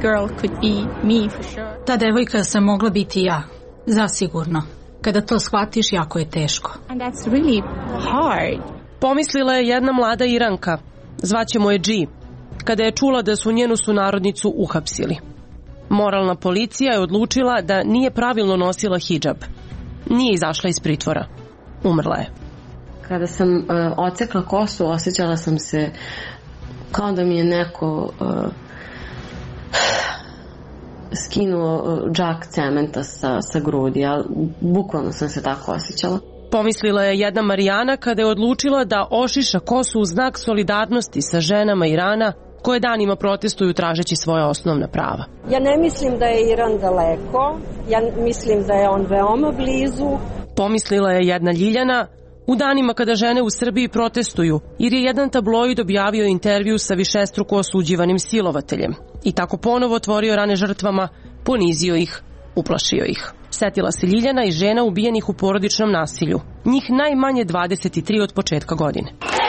girl could be me for sure. Ta devojka sam mogla biti ja, zasigurno. Kada to shvatiš, jako je teško. And that's really hard. Pomislila je jedna mlada Iranka, zvaćemo je G, kada je čula da su njenu sunarodnicu uhapsili. Moralna policija je odlučila da nije pravilno nosila hidžab. Nije izašla iz pritvora. Umrla je. Kada sam odsekla kosu, osjećala sam se kao da mi je neko skinuo džak cementa sa grudi, ali bukvalno sam se tako osjećala. Pomislila je jedna Marijana kada je odlučila da ošiša kosu u znak solidarnosti sa ženama Irana koje danima protestuju tražeći svoja osnovna prava. Ja ne mislim da je Iran daleko, ja mislim da je on veoma blizu. Pomislila je jedna Ljiljana u danima kada žene u Srbiji protestuju, jer je jedan tabloid objavio intervju sa višestruko osuđivanim silovateljem i tako ponovo otvorio rane žrtvama, ponizio ih, uplašio ih. Setila se Ljiljana i žena ubijenih u porodičnom nasilju, njih najmanje 23 od početka godine.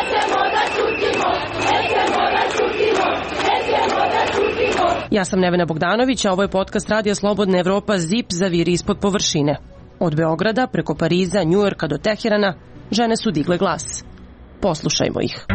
Ja sam Nevena Bogdanović, a ovo je podcast Radija Slobodna Evropa ZIP zaviri ispod površine. Od Beograda preko Pariza, Njujorka do Teherana, žene su digle glas. Poslušajmo ih.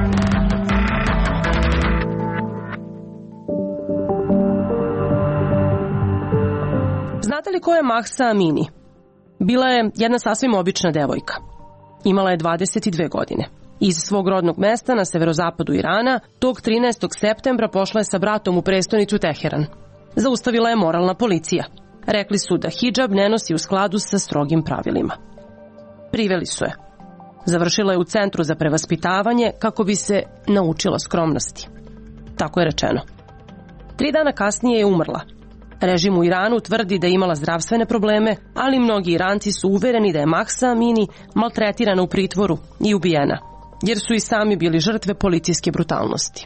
Znate li ko je Mahsa Amini? Bila je jedna sasvim obična devojka. Imala je 22 godine. Iz svog rodnog mesta na severozapadu Irana, tog 13. septembra pošla je sa bratom u prestonicu Teheran. Zaustavila je moralna policija. Rekli su da hidžab ne nosi u skladu sa strogim pravilima. Priveli su je. Završila je u centru za prevaspitavanje kako bi se naučila skromnosti. Tako je rečeno. 3 dana kasnije je umrla. Režim u Iranu tvrdi da je imala zdravstvene probleme, ali mnogi Iranci su uvereni da je Mahsa Amini maltretirana u pritvoru i ubijena, jer su i sami bili žrtve policijske brutalnosti.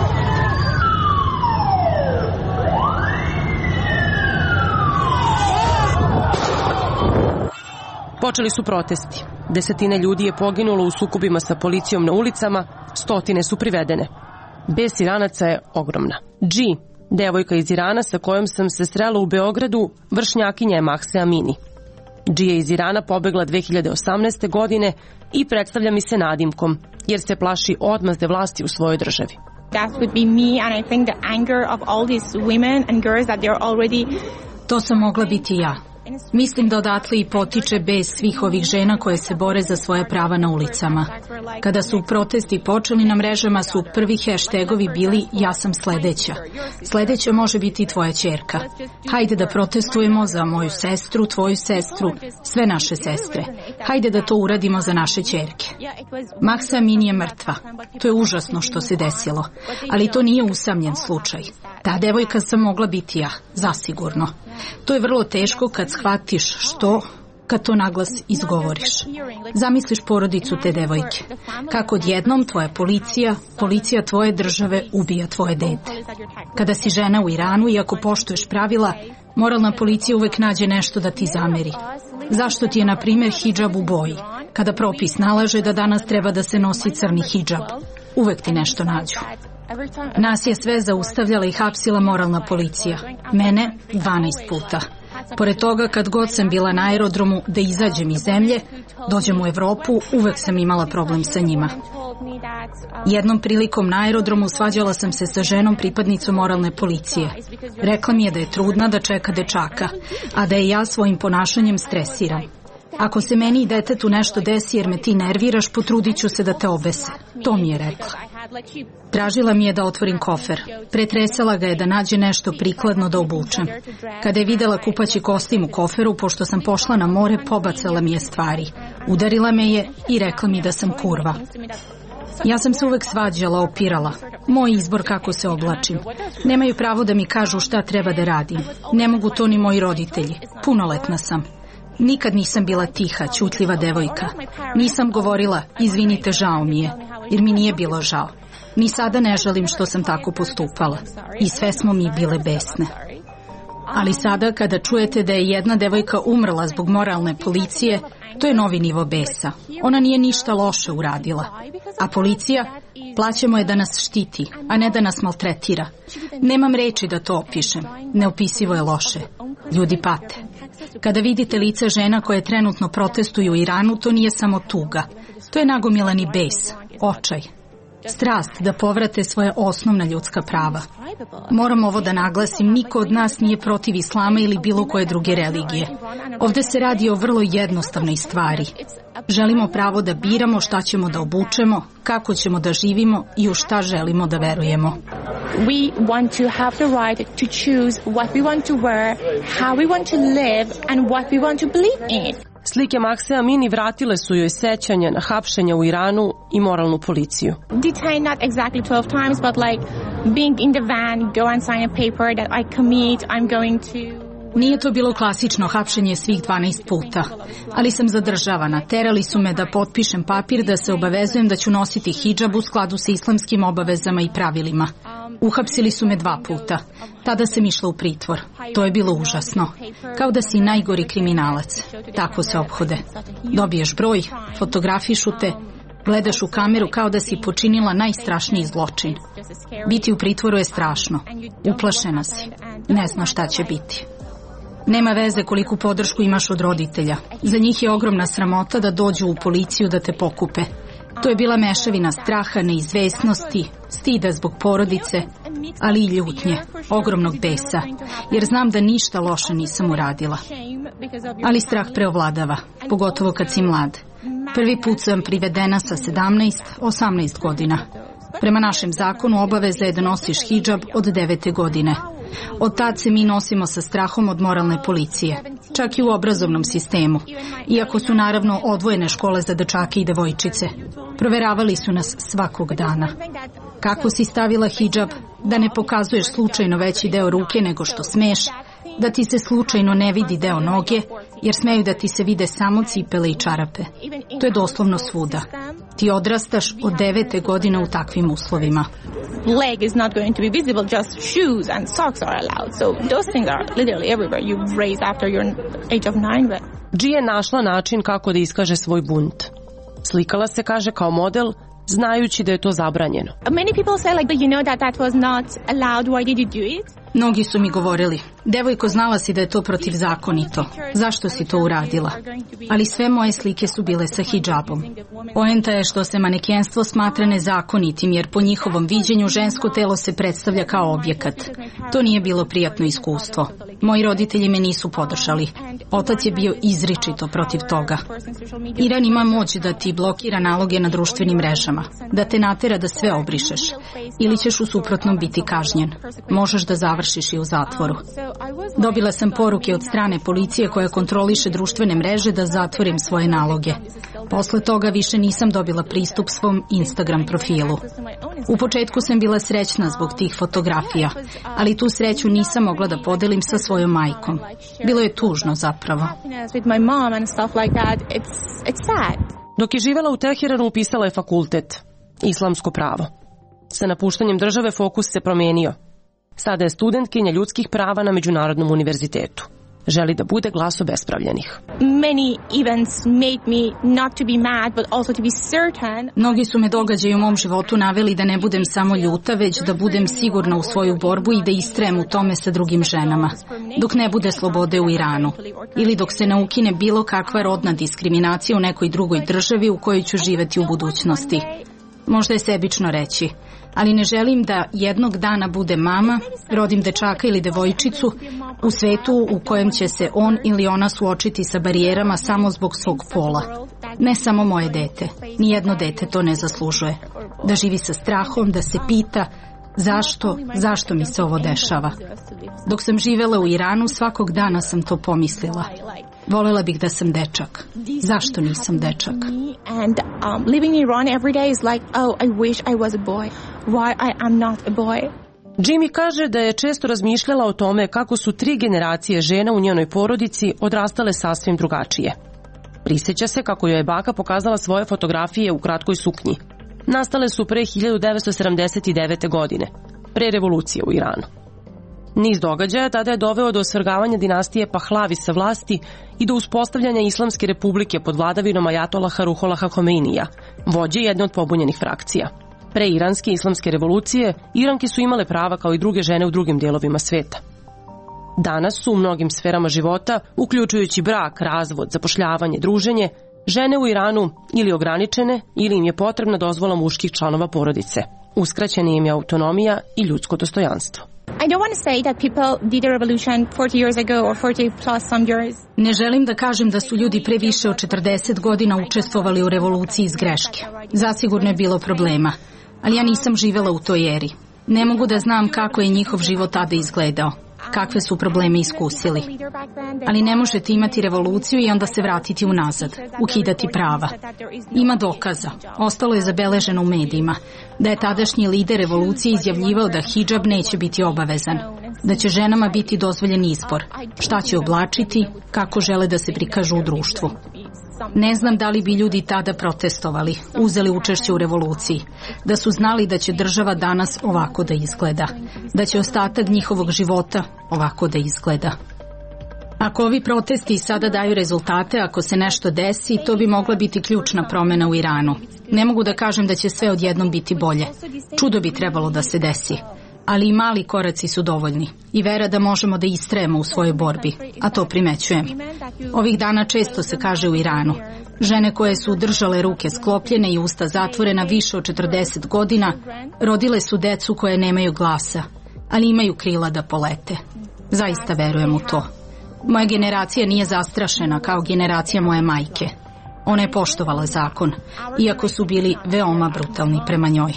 Počeli su protesti. Desetine ljudi je poginulo u sukobima sa policijom na ulicama, stotine su privedene. Bes Iranaca je ogromna. G, devojka iz Irana sa kojom sam se srela u Beogradu, vršnjakinja je Mahse Amini. G je iz Irana pobegla 2018. godine i predstavlja mi se nadimkom, jer se plaši odmazde vlasti u svojoj državi. That would be me, and I think the anger of all these women and girls that they're already... To sam mogla biti ja. Mislim da odatle i potiče bes svih ovih žena koje se bore za svoje prava na ulicama. Kada su protesti počeli, na mrežama su prvi hashtagovi bili ja sam sledeća. Sledeća može biti tvoja ćerka. Hajde da protestujemo za moju sestru, tvoju sestru, sve naše sestre. Hajde da to uradimo za naše ćerke. Mahsa Amini je mrtva. To je užasno što se desilo, ali to nije usamljen slučaj. Ta devojka sam mogla biti ja, zasigurno. To je vrlo teško kad shvatiš kad to naglas izgovoriš. Zamisliš porodicu te devojke. Kako odjednom tvoja policija tvoje države ubija tvoje dete. Kada si žena u Iranu i ako poštuješ pravila, moralna policija uvek nađe nešto da ti zameri. Zašto ti je, na primjer, hidžab u boji? Kada propis nalaže da danas treba da se nosi crni hidžab, uvek ti nešto nađu. Nas je sve zaustavljala i hapsila moralna policija. Mene 12 puta. Pored toga, kad god sam bila na aerodromu da izađem iz zemlje, dođem u Evropu, uvek sam imala problem sa njima. Jednom prilikom na aerodromu svađala sam se sa ženom pripadnicom moralne policije. Rekla mi je da je trudna, da čeka dečaka, a da je ja svojim ponašanjem stresiram. Ako se meni i detetu nešto desi jer me ti nerviraš, potrudit ću se da te obese. To mi je rekla. Tražila mi je da otvorim kofer. Pretresala ga je da nađe nešto prikladno da obučem. Kada je videla kupaći kostim u koferu, pošto sam pošla na more, pobacala mi je stvari. Udarila me je i rekla mi da sam kurva. Ja sam se uvek svađala, opirala. Moj izbor kako se oblačim. Nemaju pravo da mi kažu šta treba da radim. Ne mogu to ni moji roditelji. Punoletna sam. Nikad nisam bila tiha, ćutljiva devojka. Nisam govorila, izvinite, žao mi je, jer mi nije bilo žao. Ni sada ne žalim što sam tako postupala. I sve smo mi bile besne. Ali sada kada čujete da je jedna devojka umrla zbog moralne policije, to je novi nivo besa. Ona nije ništa loše uradila. A policija, plaćamo je da nas štiti, a ne da nas maltretira. Nemam reči da to opišem. Neopisivo je loše. Ljudi pate. Kada vidite lice žena koje trenutno protestuju u Iranu, to nije samo tuga. To je nagomilani bes, očaj. Strast da povrate svoje osnovna ljudska prava. Moram ovo da naglasim, niko od nas nije protiv islama ili bilo koje druge religije. Ovde se radi o vrlo jednostavnoj stvari. Želimo pravo da biramo šta ćemo da obučemo, kako ćemo da živimo i u šta želimo da verujemo. We want to have the right to choose what we want to wear, how we want to live and what we want to believe in. Slike Mahse Amini vratile su joj sećanje na hapšenja u Iranu i moralnu policiju. Detained not exactly 12 times, but like being in the van, go and sign a paper that I commit, I'm going to... Nije to bilo klasično hapšenje svih 12 puta, ali sam zadržavana. Terali su me da potpišem papir da se obavezujem da ću nositi hidžab u skladu sa islamskim obavezama i pravilima. Uhapsili su me 2 puta. Tada sam išla u pritvor. To je bilo užasno. Kao da si najgori kriminalac. Tako se ophode. Dobiješ broj, fotografišu te, gledaš u kameru kao da si počinila najstrašniji zločin. Biti u pritvoru je strašno. Uplašena si. Ne znaš šta će biti. Nema veze koliku podršku imaš od roditelja. Za njih je ogromna sramota da dođu u policiju da te pokupe. To je bila mešavina straha, neizvesnosti, stida zbog porodice, ali i ljutnje, ogromnog besa, jer znam da ništa loše nisam uradila. Ali strah preovladava, pogotovo kad si mlad. Prvi put sam privedena sa 17-18 godina. Prema našem zakonu obaveza je da nosiš hidžab od 9. godine. Od tad se mi nosimo sa strahom od moralne policije, čak i u obrazovnom sistemu, iako su naravno odvojene škole za dečake i devojčice. Proveravali su nas svakog dana. Kako si stavila hidžab, da ne pokazuješ slučajno veći deo ruke nego što smeš, da ti se slučajno ne vidi deo noge, jer smeju da ti se vide samo cipele i čarape. To je doslovno svuda. Ti odrastaš od 9. godine u takvim uslovima. Leg is not going to be visible, just shoes and socks are allowed. So those things are literally everywhere. You raise after your age of 9. G je našla način kako da iskaže svoj bunt. Slikala se, kaže, kao model, znajući da je to zabranjeno. Many people say like, but you know that was not allowed, why did you do it? Mnogi su mi govorili, devojko, znala si da je to protivzakonito. Zašto si to uradila? Ali sve moje slike su bile sa hidžabom. Poenta je što se manekenstvo smatra nezakonitim, jer po njihovom viđenju žensko telo se predstavlja kao objekat. To nije bilo prijatno iskustvo. Moji roditelji me nisu podržali. Otac je bio izričito protiv toga. Iran ima moć da ti blokira naloge na društvenim mrežama, da te natera da sve obrišeš, ili ćeš u suprotnom biti kažnjen. Možeš da završiš i u zatvoru. Dobila sam poruke od strane policije koja kontroliše društvene mreže da zatvorim svoje naloge. Posle toga više nisam dobila pristup svom Instagram profilu. U početku sam bila srećna zbog tih fotografija, ali tu sreću nisam mogla da podelim sa svojom majkom. Bilo je tužno zapravo. Dok je živela u Teheranu, upisala je fakultet, islamsko pravo. Sa napuštanjem države fokus se promenio. Sada je studentkinja ljudskih prava na Međunarodnom univerzitetu. Želi da bude glas obespravljenih. Mnogi su me događaji u mom životu naveli da ne budem samo ljuta, već da budem sigurna u svoju borbu i da istrajem u tome sa drugim ženama. Dok ne bude slobode u Iranu. Ili dok se ne ukine bilo kakva rodna diskriminacija u nekoj drugoj državi u kojoj ću živeti u budućnosti. Možda je sebično reći, ali ne želim da jednog dana budem mama, rodim dečaka ili devojčicu u svetu u kojem će se on ili ona suočiti sa barijerama samo zbog svog pola. Ne samo moje dete, nijedno dete to ne zaslužuje. Da živi sa strahom, da se pita zašto mi se ovo dešava. Dok sam živela u Iranu, svakog dana sam to pomislila. Volela bih da sam dečak. Zašto nisam dečak? Jimmy kaže da je često razmišljala o tome kako su 3 generacije žena u njenoj porodici odrastale sasvim drugačije. Prisjeća se kako joj je baka pokazala svoje fotografije u kratkoj suknji. Nastale su pre 1979. godine, pre revolucije u Iranu. Niz događaja tada je doveo do svrgavanja dinastije Pahlavi sa vlasti i do uspostavljanja Islamske republike pod vladavinom ajatolaha Ruholaha Homeinija, vođe jedne od pobunjenih frakcija. Pre iranske islamske revolucije, Iranke su imale prava kao i druge žene u drugim dijelovima sveta. Danas su u mnogim sferama života, uključujući brak, razvod, zapošljavanje, druženje, žene u Iranu ili ograničene ili im je potrebna dozvola muških članova porodice. Uskraćena im je autonomija i ljudsko dostojanstvo. I don't want to say that people did a revolution 40 years ago or 40 plus some years. Ne želim da kažem da su ljudi pre više od 40 godina učestvovali u revoluciji iz greške. Zasigurno je bilo problema, ali ja nisam živela u toj eri. Ne mogu da znam kako je njihov život tada izgledao, kakve su probleme iskusili. Ali ne možete imati revoluciju i onda se vratiti unazad, ukidati prava. Ima dokaza, ostalo je zabeleženo u medijima, da je tadašnji lider revolucije izjavljivao da hidžab neće biti obavezan, da će ženama biti dozvoljen izbor, šta će oblačiti, kako žele da se prikažu u društvu. Ne znam da li bi ljudi tada protestovali, uzeli učešće u revoluciji, da su znali da će država danas ovako da izgleda, da će ostatak njihovog života ovako da izgleda. Ako ovi protesti sada daju rezultate, ako se nešto desi, to bi mogla biti ključna promena u Iranu. Ne mogu da kažem da će sve odjednom biti bolje. Čudo bi trebalo da se desi. Ali i mali koraci su dovoljni i vera da možemo da istrajemo u svojoj borbi, a to primećujem. Ovih dana često se kaže u Iranu, žene koje su držale ruke sklopljene i usta zatvorena više od 40 godina, rodile su decu koje nemaju glasa, ali imaju krila da polete. Zaista verujem u to. Moja generacija nije zastrašena kao generacija moje majke. Ona je poštovala zakon, iako su bili veoma brutalni prema njoj.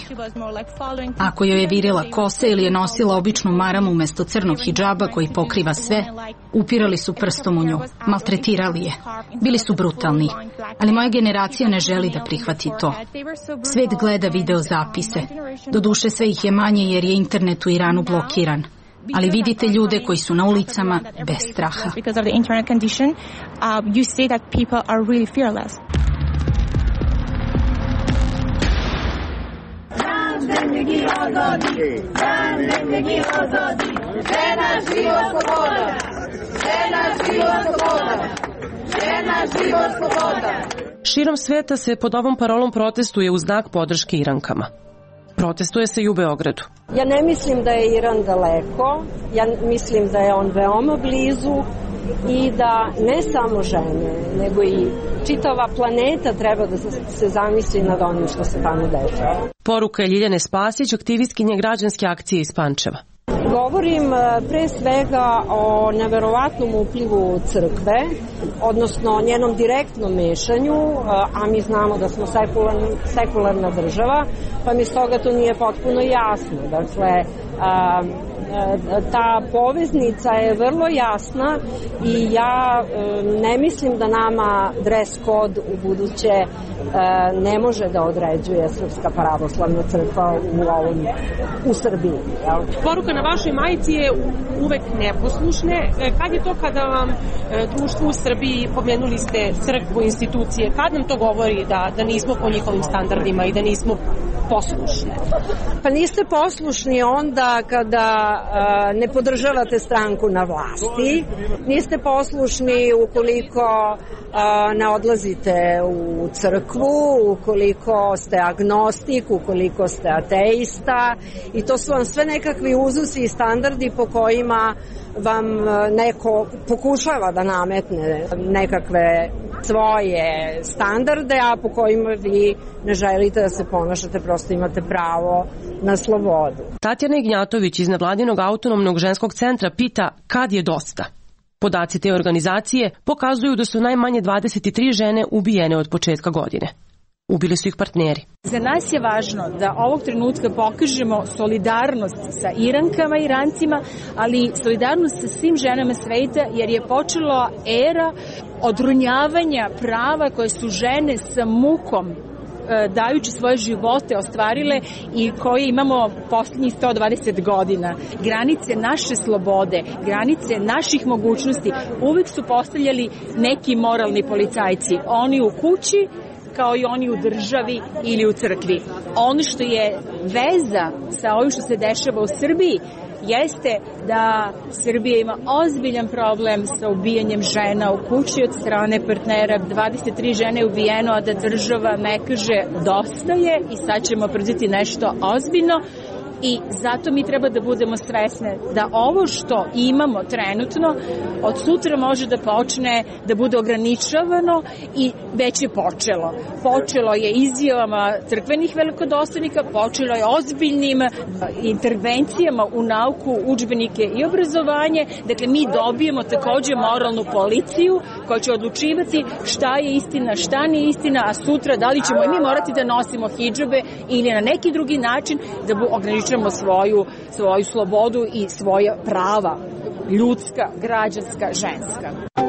Ako joj je virila kose ili je nosila običnu maramu umesto crnog hidžaba koji pokriva sve, upirali su prstom u nju, maltretirali je. Bili su brutalni, ali moja generacija ne želi da prihvati to. Svet gleda video zapise. Doduše sve ih je manje jer je internet u Iranu blokiran. Ali vidite ljude koji su na ulicama bez straha. Širom sveta se pod ovom parolom protestuje u znak podrške Irankama. Protestuje se i u Beogradu. Ja ne mislim da je Iran daleko, ja mislim da je on veoma blizu i da ne samo žene, nego i čitava planeta treba da se zamisli nad onim što se tamo dešava. Poruka je Ljiljane Spasić, aktivistkinje građanske akcije iz Pančeva. Govorim pre svega o neverovatnom uplivu crkve, odnosno njenom direktnom mešanju, a mi znamo da smo sekularna država, pa mi stoga to nije potpuno jasno. Dakle, ta poveznica je vrlo jasna i ja ne mislim da nama dress code u buduće ne može da određuje Srpska pravoslavna crkva u Srbiji. Poruka na vašoj majici je uvek neposlušne. Kad je to kada vam društvo u Srbiji, pomenuli ste crkvu, institucije, kad nam to govori da nismo po njihovim standardima i da nismo poslušne? Pa niste poslušni onda kada ne podržavate stranku na vlasti, niste poslušni ukoliko ne odlazite u crkvu, ukoliko ste agnostik, ukoliko ste ateista i to su vam sve nekakvi uzusi i standardi po kojima vam neko pokušava da nametne nekakve svoje standarde, a po kojima vi ne želite da se ponašate, prosto imate pravo na slobodu. Tatjana Ignjatović iz nevladinog autonomnog ženskog centra pita kad je dosta. Podaci te organizacije pokazuju da su najmanje 23 žene ubijene od početka godine. Ubili su ih partneri. Za nas je važno da ovog trenutka pokažemo solidarnost sa Irankama i Irancima, ali solidarnost sa svim ženama sveta, jer je počela era odrunjavanja prava koje su žene sa mukom dajući svoje živote ostvarile i koje imamo posljednjih 120 godina. Granice naše slobode, granice naših mogućnosti uvijek su postavljali neki moralni policajci. Oni u kući, kao i oni u državi ili u crkvi. Ono što je veza sa ovim što se dešava u Srbiji jeste da Srbija ima ozbiljan problem sa ubijanjem žena u kući od strane partnera. 23 žene je ubijeno, a da država ne kaže dosta je i sad ćemo preduzeti nešto ozbiljno. I zato mi treba da budemo svesne da ovo što imamo trenutno od sutra može da počne da bude ograničavano i već je počelo. Počelo je izjavama crkvenih velikodostojnika, počelo je ozbiljnim intervencijama u nauku, udžbenike i obrazovanje. Dakle, mi dobijemo takođe moralnu policiju koja će odlučivati šta je istina, šta nije istina, a sutra da li ćemo i mi morati da nosimo hidžabe ili na neki drugi način da ograničavamo svoju slobodu i svoja prava, ljudska, građanska, ženska.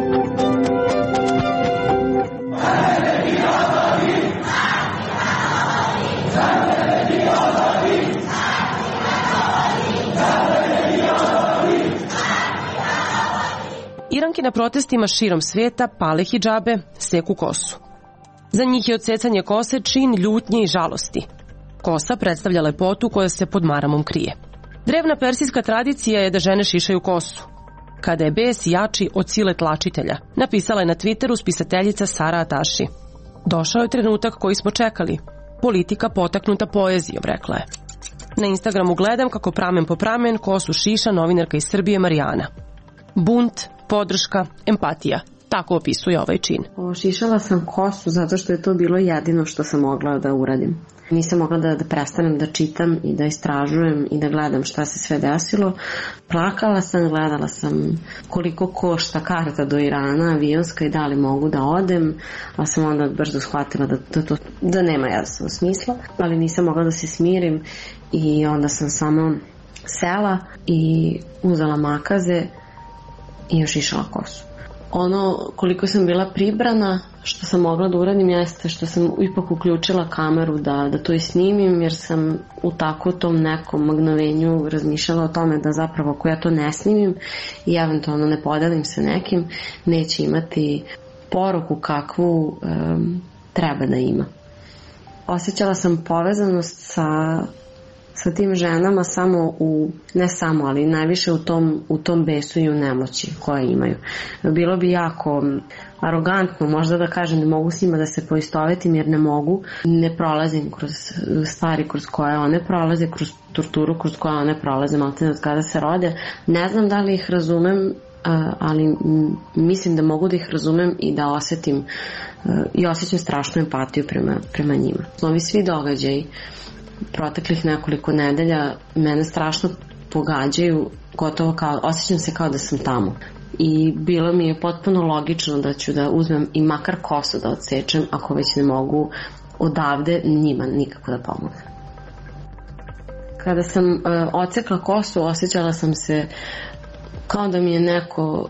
Iranke na protestima širom sveta pale hidžabe, seku kosu. Za njih je odsecanje kose čin ljutnje i žalosti. Kosa predstavlja lepotu koja se pod maramom krije. Drevna persijska tradicija je da žene šišaju kosu. Kada je bes jači od sile tlačitelja, napisala je na Twitteru spisateljica Sara Ataši. Došao je trenutak koji smo čekali. Politika potaknuta poezijom, rekla je. Na Instagramu gledam kako pramen po pramen kosu šiša novinarka iz Srbije Marijana. Bunt, podrška, empatija. Tako opisuje ovaj čin. Šišala sam kosu zato što je to bilo jedino što sam mogla da uradim. Nisam mogla da prestanem da čitam i da istražujem i da gledam šta se sve desilo. Plakala sam, gledala sam koliko košta karta do Irana, avionska i da li mogu da odem, ali sam onda brzo shvatila da nema jasno smisla, ali nisam mogla da se smirim i onda sam samo sela i uzela makaze i još išla kosu. Ono koliko sam bila pribrana, što sam mogla da uradim jeste što sam ipak uključila kameru da to i snimim, jer sam u tako tom nekom magnovenju razmišljala o tome da zapravo ako ja to ne snimim i eventualno ne podelim sa nekim, neće imati poruku kakvu treba da ima. Osjećala sam povezanost sa tim ženama ne samo, ali najviše u tom besu i u nemoći koje imaju. Bilo bi jako arogantno možda da kažem da mogu s njima da se poistovetim, jer ne mogu. Ne prolazim kroz stvari kroz koje one prolaze, kroz torturu kroz koje one prolaze, maltene od kada se rode. Ne znam da li ih razumem, ali mislim da mogu da ih razumem i da osetim i osjećam strašnu empatiju prema njima. Ovi svi događaji proteklih nekoliko nedelja mene strašno pogađaju, gotovo osjećam se kao da sam tamo. I bilo mi je potpuno logično da ću da uzmem i makar kosu da odsečem, ako već ne mogu odavde njima nikako da pomognem. Kada sam odsekla kosu, osjećala sam se kao da mi je neko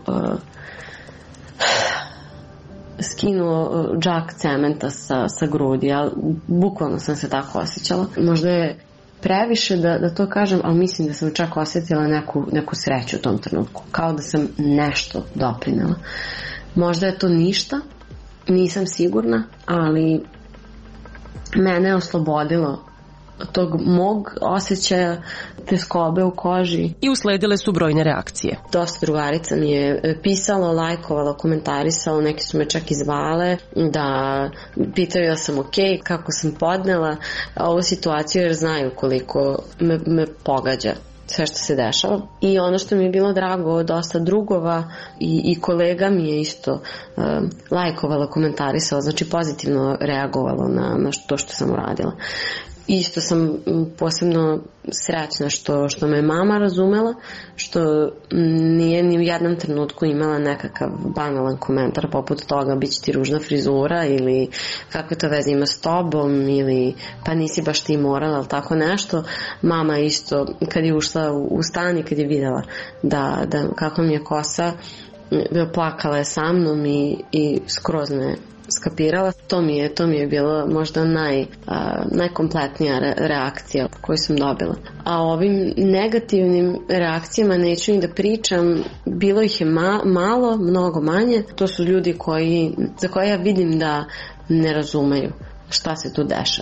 skinuo džak cementa sa grudi, ali bukvalno sam se tako osjećala. Možda je previše da to kažem, ali mislim da sam čak osjetila neku sreću u tom trenutku. Kao da sam nešto doprinela. Možda je to ništa, nisam sigurna, ali mene je oslobodilo tog mog osjećaja teskobe u koži. I usledile su brojne reakcije. Dosta drugarica mi je pisalo, lajkovalo, komentarisalo, neki su me čak i zvale da pitaju da sam okej, kako sam podnela ovu situaciju, jer znaju koliko me pogađa sve što se dešava. I ono što mi je bilo drago, dosta drugova i kolega mi je isto lajkovalo, komentarisalo, znači pozitivno reagovalo na to što sam uradila. Isto sam posebno srećna što me mama razumela, što nije ni u jednom trenutku imala nekakav banalan komentar poput toga bit će ti ružna frizura ili kakve to veze ima s tobom ili pa nisi baš ti morala ili tako nešto. Mama isto kad je ušla u stan i kad je videla da kako mi je kosa, plakala je sa mnom i skroz me skapirala. To mi je bilo možda najkompletnija reakcija koju sam dobila. A o ovim negativnim reakcijama neću ni da pričam, bilo ih je malo, mnogo manje. To su ljudi za koje ja vidim da ne razumeju šta se tu dešava.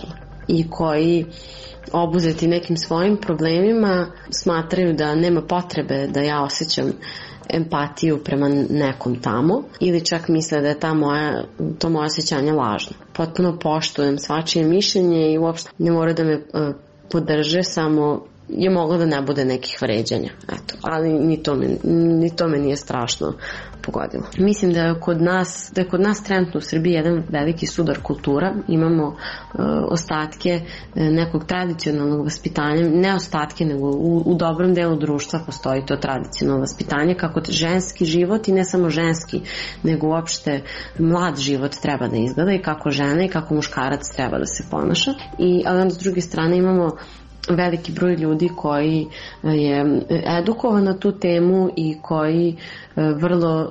i koji obuzeti nekim svojim problemima smatraju da nema potrebe da ja osjećam empatiju prema nekom tamo ili čak misle da je to moje osjećanje lažno. Potpuno poštujem svačije mišljenje i uopšte ne mora da me podrže, samo je moglo da ne bude nekih vređanja. Eto, ali ni to me nije strašno pogodilo. Mislim da je kod nas trenutno u Srbiji jedan veliki sudar kultura. Imamo ostatke nekog tradicionalnog vaspitanja, ne ostatke, nego u dobrom delu društva postoji to tradicionalno vaspitanje, kako ženski život i ne samo ženski, nego uopšte mlad život treba da izgleda i kako žena i kako muškarac treba da se ponaša. Ali onda s druge strane imamo veliki broj ljudi koji je edukovan na tu temu i koji vrlo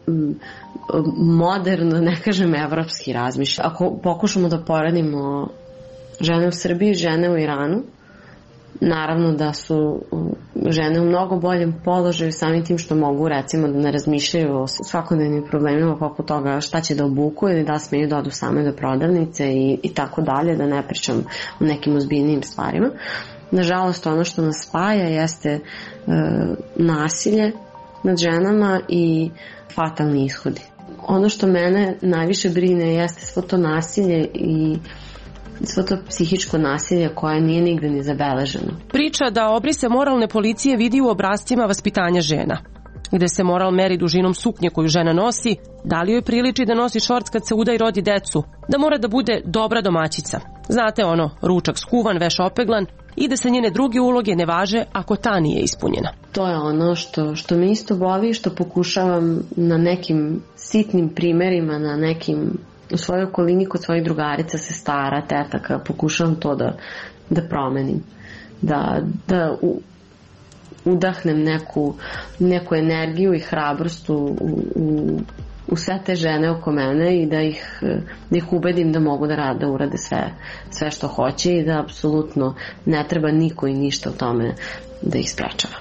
moderno, ne kažem evropski, razmišlja. Ako pokušamo da poredimo žene u Srbiji i žene u Iranu, naravno da su žene u mnogo boljem položaju samim tim što mogu recimo da ne razmišljaju o svakodnevnim problemima poput toga šta će da obuku ili da smeju da odu same do prodavnice i tako dalje, da ne pričam o nekim ozbiljnijim stvarima. Nažalost, ono što nas spaja jeste nasilje nad ženama i fatalni ishodi. Ono što mene najviše brine jeste svo to nasilje i svo to psihičko nasilje koje nije nigde ni zabeleženo. Priča da obrise moralne policije vidi u obrascima vaspitanja žena, gde se moral meri dužinom suknje koju žena nosi, da li joj priliči da nosi šorc kad se uda i rodi decu, da mora da bude dobra domaćica. Znate ono, ručak skuvan, veš opeglan i da se njene druge uloge ne važe ako ta nije ispunjena. To je ono što me isto boli i što pokušavam na nekim sitnim primerima, na nekim u svojoj okolini kod svojih drugarica, sestara, tetaka, pokušavam to da promenim. Da udahnem neku energiju i hrabrost u sve te žene oko mene i da ih ubedim da mogu da urade sve što hoće i da apsolutno ne treba niko i ništa u tome da ih sprečava.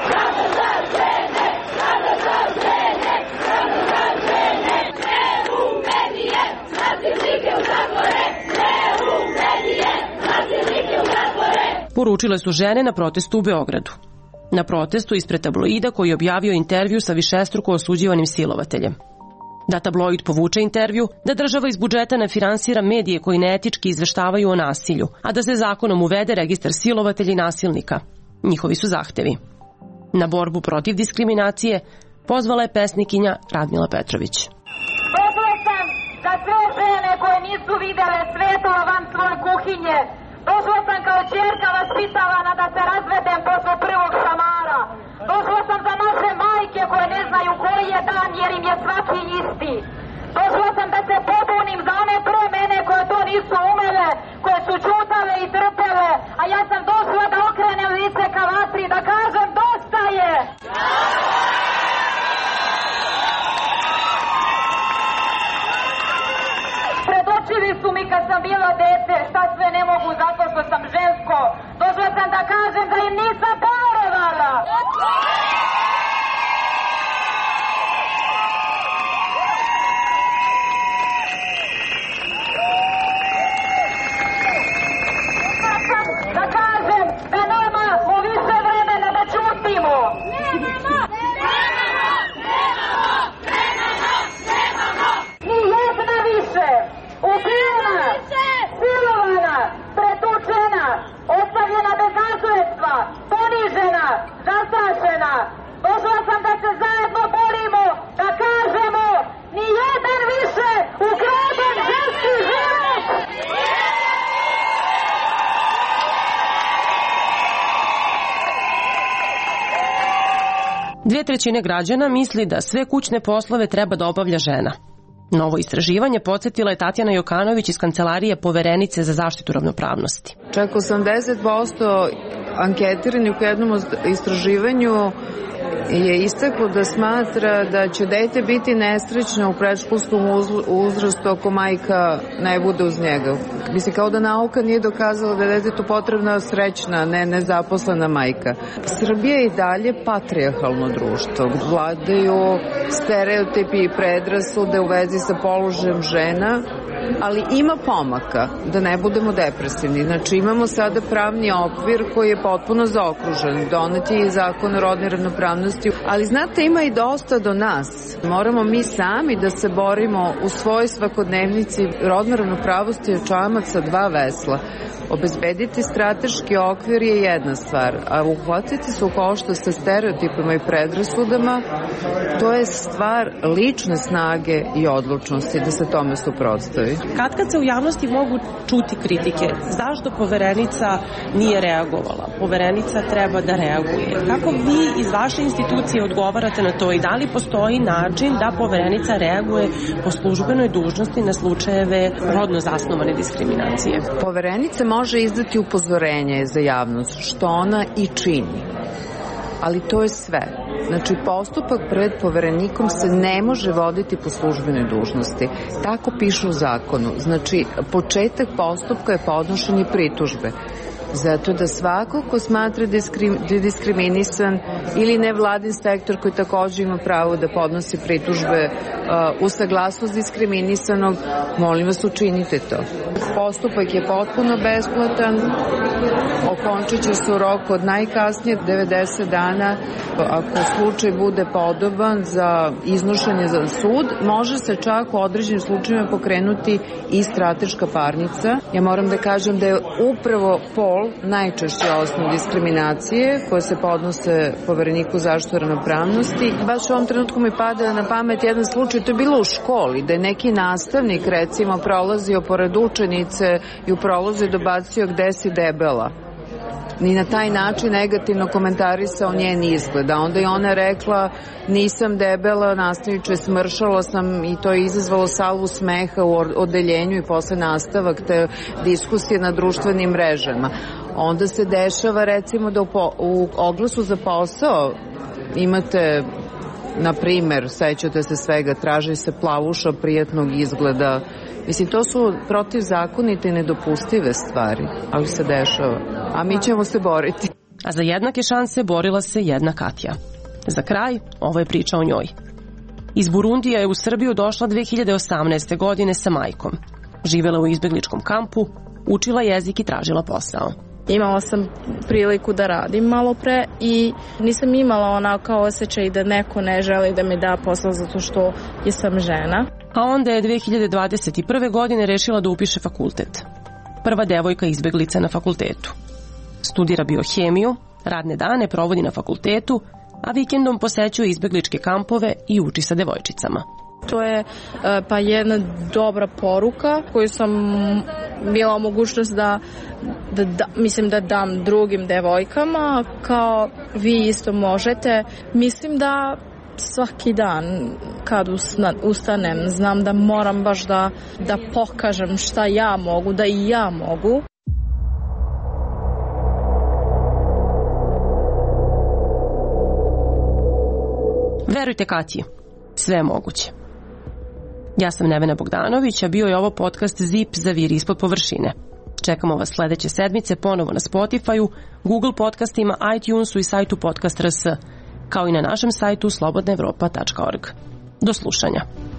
Poručile su žene na protestu u Beogradu. Na protestu ispred tabloida koji je objavio intervju sa višestruko osuđivanim silovateljem. Da tabloid povuče intervju, da država iz budžeta ne finansira medije koji neetički izveštavaju o nasilju, a da se zakonom uvede registar silovatelja i nasilnika. Njihovi su zahtevi. Na borbu protiv diskriminacije pozvala je pesnikinja Radmila Petrović. Došla sam da sve žene koje nisu videle svetlo van svoje kuhinje. Došla sam kao ćerka vaspitavana da se razvedem posle prvog šamara. Došla sam za naše majke koje ne znaju koji je dan jer im je svaki isti. Došla sam da se pobunim za one pre mene koje to nisu umele, koje su čutale i trpele, a ja sam došla da okrenem lice ka vatri, da kažem dosta je! Predočili su mi kad sam bila dete šta sve ne mogu zato što sam žensko. Došla sam da kažem da im nisam verovala. Da kažem da nemamo više vremena da ćutimo. Ni jedna više. Ubijena, silovana, pretučena, ostavljena bez nasledstva, ponižena, zastrašena. Došla sam da se zajedno borimo, da kažemo ni jedan više ukraden ženski život! 2/3 građana misli da sve kućne poslove treba da obavlja žena. Novo istraživanje podsjetila je Tatjana Jokanović iz Kancelarije Poverenice za zaštitu ravnopravnosti. Čak 80% anketiranih u jednom istraživanju je istaklo da smatra da će dete biti nesrećno u predškolskom uzrastu ako majka ne bude uz njega. Mislim, kao da nauka nije dokazala da je detetu potrebna srećna, ne nezaposlena majka. Srbija je i dalje patrijarhalno društvo. Vladaju stereotipi i predrasude u vezi sa položajem žena ali ima pomaka, da ne budemo depresivni. Znači imamo sada pravni okvir koji je potpuno zaokružen, donet je i zakon o rodnoj ravnopravnosti, ali znate, ima i dosta do nas. Moramo mi sami da se borimo u svojoj svakodnevnici. Rodna ravnopravnost je čamac sa dva vesla. Obezbediti strateški okvir je jedna stvar, a uhvatiti se u koštac sa stereotipima i predrasudama, to je stvar lične snage i odlučnosti da se tome suprotstavi. Kad se u javnosti mogu čuti kritike, zašto Poverenica nije reagovala? Poverenica treba da reaguje. Kako vi iz vaše institucije odgovarate na to i da li postoji način da Poverenica reaguje po službenoj dužnosti na slučajeve rodno zasnovane diskriminacije? Poverenica može izdati upozorenje za javnost, što ona i čini. Ali to je sve. Znači, postupak pred Poverenikom se ne može voditi po službenoj dužnosti. Tako piše u zakonu. Znači, početak postupka je podnošenje pritužbe. Zato da svako ko smatra da je diskriminisan ili nevladin sektor koji takođe ima pravo da podnosi pritužbe u saglasnost diskriminisanog, molim vas, učinite to. Postupak je potpuno besplatan, okončit će se u roku od najkasnije 90 dana. Ako slučaj bude podoban za iznošenje za sud, može se čak u određenim slučajima pokrenuti i strateška parnica. Ja moram da kažem da je upravo pol najčešće osnov diskriminacije koje se podnose Povereniku zaštitu ravnopravnosti. Baš u ovom trenutku mi pada na pamet jedan slučaj, to je bilo u školi, da je neki nastavnik recimo prolazio pored učenice i u prolazu dobacio gde si debela. Ni na taj način negativno komentarisao njen izgled. A onda je ona rekla, nisam debela, nastavniče, smršala sam, i to je izazvalo salvu smeha u odeljenju i posle nastavak te diskusije na društvenim mrežama. Onda se dešava recimo da u oglasu za posao imate, na primer, sećate se svega, traži se plavuša prijatnog izgleda. Mislim, to su protivzakonite i nedopustive stvari, ali se dešava. A mi ćemo se boriti. A za jednake šanse borila se jedna Katja. Za kraj, ovo je priča o njoj. Iz Burundija je u Srbiju došla 2018. godine sa majkom. Živela u izbegličkom kampu, učila jezik i tražila posao. Imala sam priliku da radim malo pre i nisam imala onako osjećaj da neko ne želi da mi da posao zato što sam žena. A onda je 2021. godine rešila da upiše fakultet. Prva devojka izbeglica na fakultetu. Studira biohemiju, radne dane provodi na fakultetu, a vikendom posećuje izbegličke kampove i uči sa devojčicama. To je pa jedna dobra poruka koju sam bila mogućnost da dam drugim devojkama, kao vi isto možete. Mislim da svaki dan kad ustanem znam da moram baš da pokažem šta ja mogu, da i ja mogu. Verujte Katji, sve je moguće. Ja sam Nevena Bogdanović, a bio je ovo podcast Zip za vir ispod površine. Čekamo vas sledeće sedmice ponovo na Spotify-u, Google podcastima, iTunesu i sajtu Podcast.rs, kao i na našem sajtu slobodnaevropa.org. Do slušanja.